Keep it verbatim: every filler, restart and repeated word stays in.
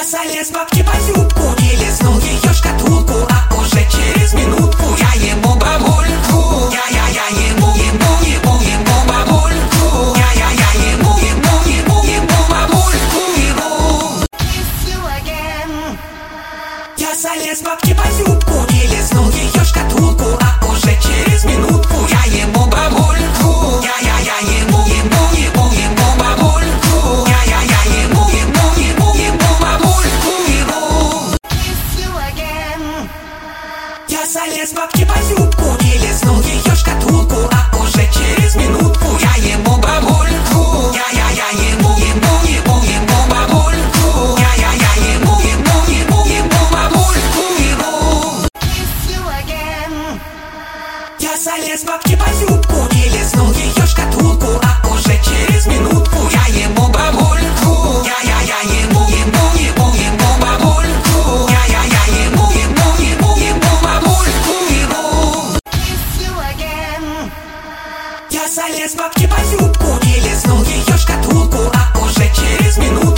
залез к бабке под юбку и лизнул ее шкатулку, а уже через минутку я ему бабульку. Я-я-я ему, ему, ему, ему бабульку. Я-я-я ему, ему, ему, ему бабульку, ему. Я залез к бабке под юбку и лизнул ее шкатулку, а уже через минутку я ему бабульку. Я-я-я ему, ему, ему, ему бабульку. Я-я-я ему, ему, ему, ему бабульку, ему. Я залез к бабке под юбку и лизнул ее шкатулку, а уже через минутку я ему бабульку. Я-я-я ему, ему, ему, ему бабульку. Я-я-я ему, ему, ему, ему бабульку, ему. Я залез к бабке под юбку и лизнул ее шкатулку, а уже через минутку я ему бабульку. Я-я-я ему, ему, ему, ему бабульку. Я-я-я ему, ему, ему, ему бабульку, ему. Я залез к бабке под юбку и лизнул ее шкатулку, а уже через минутку